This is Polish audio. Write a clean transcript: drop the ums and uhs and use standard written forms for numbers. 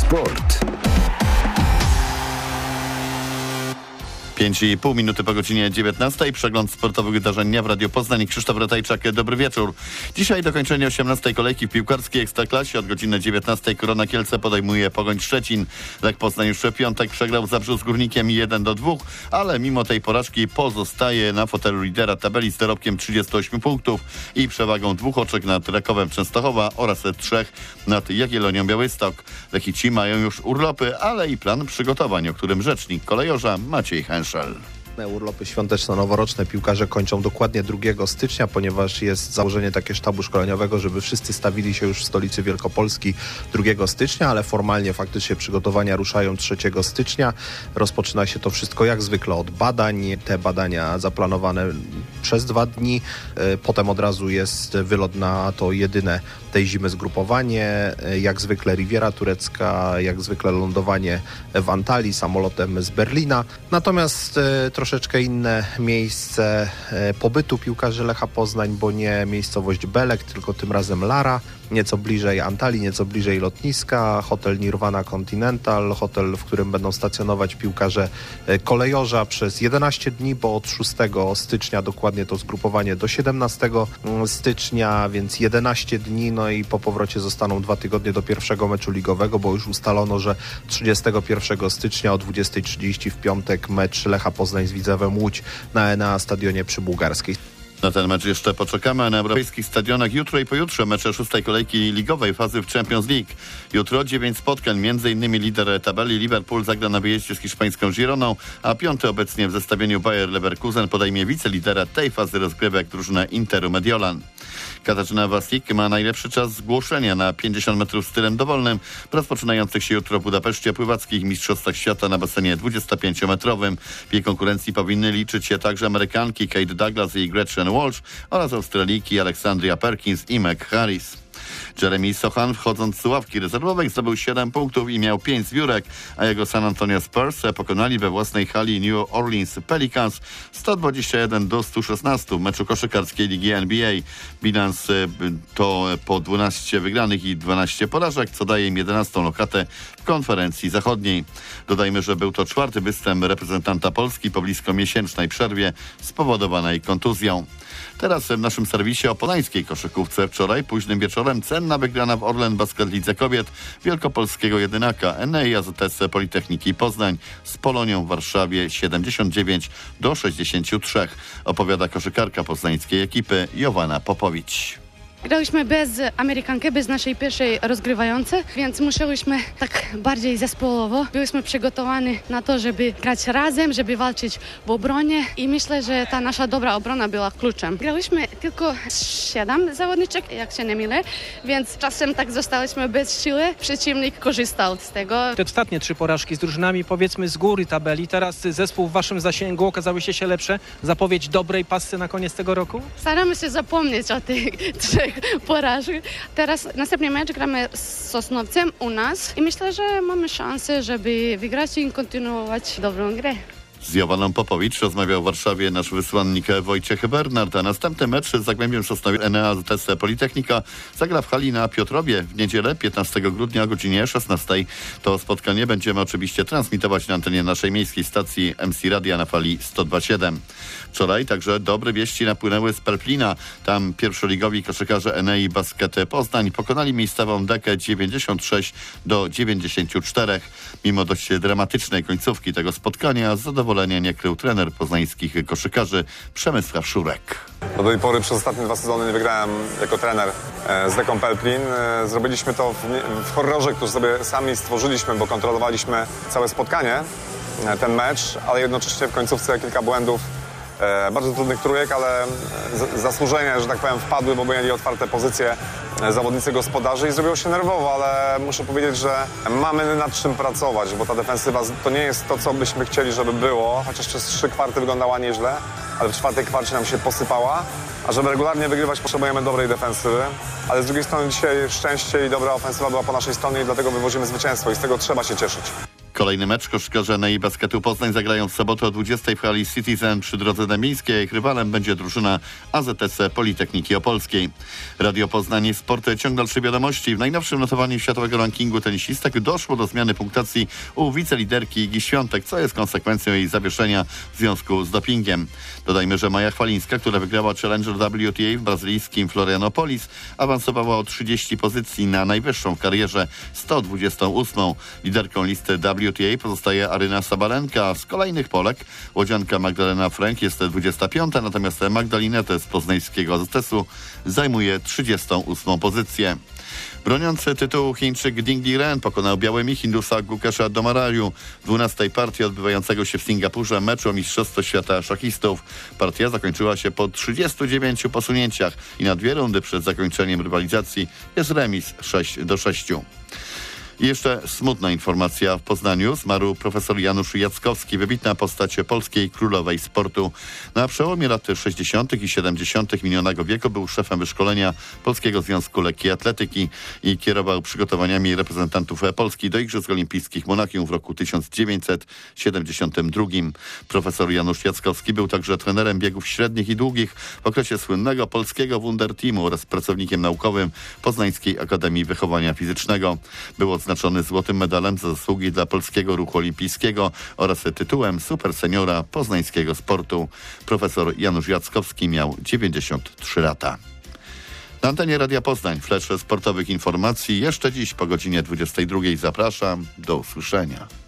Sport. 5,5 minuty po godzinie 19. Przegląd sportowych wydarzeń dnia w Radiu Poznań. Krzysztof Ratajczak, dobry wieczór. Dzisiaj dokończenie 18. kolejki w piłkarskiej Ekstraklasie. Od godziny 19 Korona Kielce podejmuje Pogoń Szczecin. Lech Poznań już w piątek przegrał w Zabrzu z Górnikiem 1-2, ale mimo tej porażki pozostaje na fotelu lidera tabeli z dorobkiem 38 punktów i przewagą 2 oczek nad Rakowem Częstochowa oraz 3 nad Jagiellonią Białystok. Lechici mają już urlopy, ale i plan przygotowań, o którym rzecznik kolejorza Maciej Hęszel. Urlopy świąteczno-noworoczne piłkarze kończą dokładnie 2 stycznia, ponieważ jest założenie takie sztabu szkoleniowego, żeby wszyscy stawili się już w stolicy Wielkopolski 2 stycznia, ale formalnie faktycznie przygotowania ruszają 3 stycznia. Rozpoczyna się to wszystko jak zwykle od badań. Te badania zaplanowane przez 2 dni. Potem od razu jest wylot na to jedyne tej zimy zgrupowanie. Jak zwykle Riviera Turecka, jak zwykle lądowanie w Antalii samolotem z Berlina. Natomiast troszeczkę inne miejsce pobytu piłkarzy Lecha Poznań, bo nie miejscowość Belek, tylko tym razem Lara, nieco bliżej Antalii, nieco bliżej lotniska, hotel Nirvana Continental, hotel, w którym będą stacjonować piłkarze kolejorza przez 11 dni, bo od 6 stycznia dokładnie to zgrupowanie do 17 stycznia, więc 11 dni, no i po powrocie zostaną 2 tygodnie do pierwszego meczu ligowego, bo już ustalono, że 31 stycznia o 20:30 w piątek mecz Lecha Poznań z Widzewem Łódź na Enea Stadionie przy Bułgarskiej. Na ten mecz jeszcze poczekamy. Na europejskich stadionach jutro i pojutrze mecze 6. kolejki ligowej fazy w Champions League. Jutro 9 spotkań, m.in. lider tabeli Liverpool zagra na wyjeździe z hiszpańską Gironą, a 5. obecnie w zestawieniu Bayer Leverkusen podejmie wicelidera tej fazy rozgrywek drużynę Interu Mediolan. Katarzyna Wasik ma najlepszy czas zgłoszenia na 50 metrów stylem dowolnym w rozpoczynających się jutro w Budapeszcie pływackich mistrzostwach świata na basenie 25-metrowym. W jej konkurencji powinny liczyć się także Amerykanki Kate Douglas i Gretchen Walsh oraz Australijki Alexandria Perkins i Meg Harris. Jeremy Sochan, wchodząc z ławki rezerwowej, zdobył 7 punktów i miał 5 zbiórek, a jego San Antonio Spurs pokonali we własnej hali New Orleans Pelicans 121-116 w meczu koszykarskiej ligi NBA. Bilans to po 12 wygranych i 12 porażek, co daje im 11. lokatę w konferencji zachodniej. Dodajmy, że był to 4. występ reprezentanta Polski po blisko miesięcznej przerwie spowodowanej kontuzją. Teraz w naszym serwisie o poznańskiej koszykówce. Wczoraj późnym wieczorem cenna wygrana w Orlen Basket Lidze Kobiet wielkopolskiego jedynaka Enei AZS Politechniki Poznań z Polonią w Warszawie 79-63. Opowiada koszykarka poznańskiej ekipy Joanna Popowicz. Grałyśmy bez Amerykanki, bez naszej pierwszej rozgrywającej, więc musiałyśmy tak bardziej zespołowo. Byłyśmy przygotowani na to, żeby grać razem, żeby walczyć w obronie i myślę, że ta nasza dobra obrona była kluczem. Grałyśmy tylko 7 zawodniczek, jak się nie mylę, więc czasem tak zostałyśmy bez siły. Przeciwnik korzystał z tego. Te ostatnie 3 porażki z drużynami, powiedzmy z góry tabeli, teraz zespół w waszym zasięgu okazały się lepsze. Zapowiedź dobrej pasy na koniec tego roku? Staramy się zapomnieć o tych 3 porażek. Teraz następny mecz gramy z Sosnowcem u nas i myślę, że mamy szansę, żeby wygrać i kontynuować dobrą grę. Z Joanną Popowicz rozmawiał w Warszawie nasz wysłannik Wojciech Bernard, a następny mecz z Zagłębiem Sosnowiec Enea AZS Politechnika zagra w hali na Piotrowie w niedzielę 15 grudnia o godzinie 16. To spotkanie będziemy oczywiście transmitować na antenie naszej miejskiej stacji MC Radia na fali 102.7. Wczoraj także dobre wieści napłynęły z Pelplina. Tam pierwszoligowi koszykarze Enei Basket Poznań pokonali miejscową Dekę 96-94. Mimo dość dramatycznej końcówki tego spotkania zadowolenia nie krył trener poznańskich koszykarzy Przemysław Szurek. Do tej pory przez ostatnie 2 sezony nie wygrałem jako trener z Deką Pelplin. Zrobiliśmy to w horrorze, który sobie sami stworzyliśmy, bo kontrolowaliśmy całe spotkanie, ten mecz, ale jednocześnie w końcówce kilka błędów, bardzo trudnych trójek, ale zasłużenie, że tak powiem, wpadły, bo mieli otwarte pozycje zawodnicy gospodarzy i zrobiło się nerwowo, ale muszę powiedzieć, że mamy nad czym pracować, bo ta defensywa to nie jest to, co byśmy chcieli, żeby było, chociaż przez 3 kwarty wyglądała nieźle, ale w 4. kwarcie nam się posypała, a żeby regularnie wygrywać, potrzebujemy dobrej defensywy, ale z drugiej strony dzisiaj szczęście i dobra ofensywa była po naszej stronie i dlatego wywozimy zwycięstwo i z tego trzeba się cieszyć. Kolejny mecz koszykarze Enei Basketu Poznań zagrają w sobotę o 20 w hali Citizen przy Drodze Dębińskiej. Ich rywalem będzie drużyna AZS Politechniki Opolskiej. Radio Poznań Sport, ciąg dalszej wiadomości. W najnowszym notowaniu światowego rankingu tenisistek doszło do zmiany punktacji u wiceliderki Igi Świątek, co jest konsekwencją jej zawieszenia w związku z dopingiem. Dodajmy, że Maja Chwalińska, która wygrała Challenger WTA w brazylijskim Florianopolis, awansowała o 30 pozycji na najwyższą w karierze 128. Liderką listy WTA pozostaje Aryna Sabalenka. Z kolejnych Polek łodzianka Magdalena Frank jest 25, natomiast Magdalinetę z poznańskiego AZS-u zajmuje 38 pozycję. Broniący tytułu Chińczyk Ding Liren pokonał białymi Hindusa Gukesha Domaraju w 12. partii odbywającego się w Singapurze meczu o Mistrzostwo Świata szachistów. Partia zakończyła się po 39 posunięciach i na 2 rundy przed zakończeniem rywalizacji jest remis 6-6. I jeszcze smutna informacja. W Poznaniu zmarł profesor Janusz Jackowski, wybitna postać polskiej królowej sportu. Na przełomie lat 60. i 70. minionego wieku był szefem wyszkolenia Polskiego Związku Lekkiej Atletyki i kierował przygotowaniami reprezentantów Polski do Igrzysk Olimpijskich w Monachium w roku 1972. Profesor Janusz Jackowski był także trenerem biegów średnich i długich w okresie słynnego polskiego Wunderteamu oraz pracownikiem naukowym Poznańskiej Akademii Wychowania Fizycznego. Był odznaczony złotym medalem za zasługi dla polskiego ruchu olimpijskiego oraz tytułem superseniora poznańskiego sportu. Profesor Janusz Jackowski miał 93 lata. Na antenie Radia Poznań flash sportowych informacji jeszcze dziś po godzinie 22. Zapraszam. Do usłyszenia.